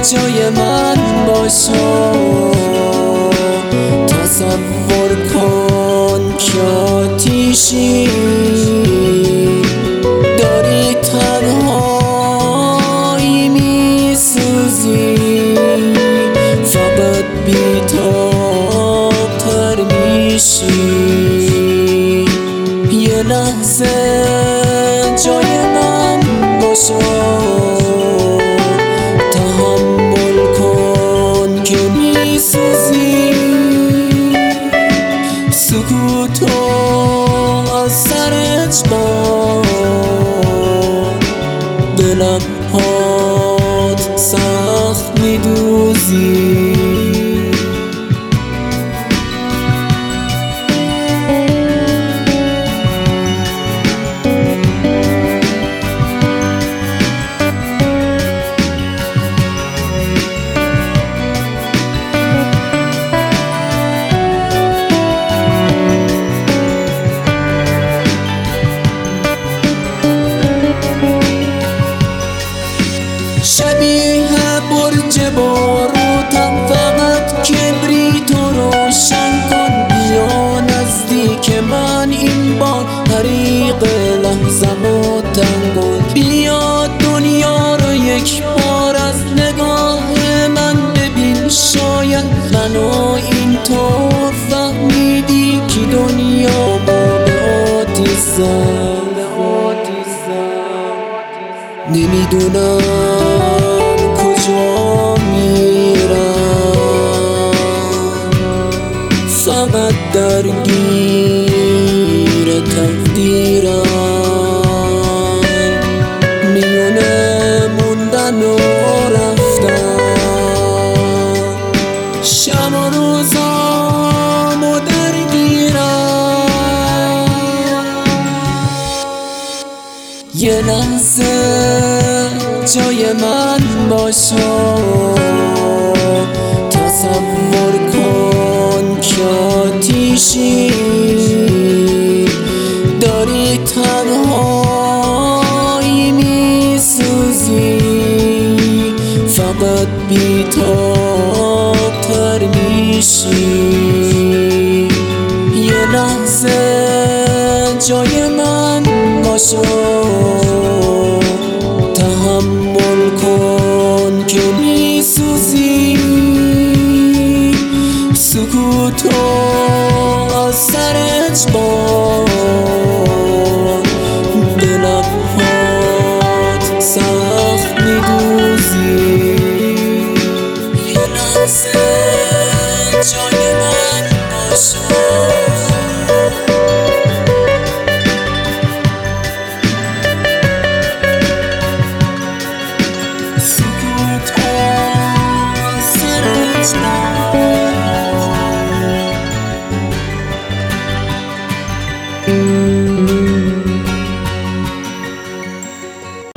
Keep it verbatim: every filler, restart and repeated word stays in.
جای من باشو. تصور کن که آتیشی داری، تنهایی میسوزی، فقط بی‌تاب‌تر میشی. یه لحظه جای من باشو، تحمل کن که میسوزی. سکوتو از سر اجبار به لب‌هات سخت میدوزی. شبیه برج باروتم، فقط کبریت رو روشن کن. بیا نزدیک من این بار، طریق لحظه‌مو تنگ کن. بیا دنیا رو یک بار از نگاه من ببین. شاید منو اینطور فهمیدی که دنیا با به آتیش زد. نمیدونم کجا میرم، فقط درگیر تقدیرم. میونه موندن و رفتن، شب و روزامو درگیرم. یه لحظه جای من باشو، تصور کن که آتیشی داری، تنهایی میسوزی، فقط بی‌تاب‌تر میشی. یه لحظه جای من باشو، تحمل کن که میسوزی. سکوتو از سر اجبار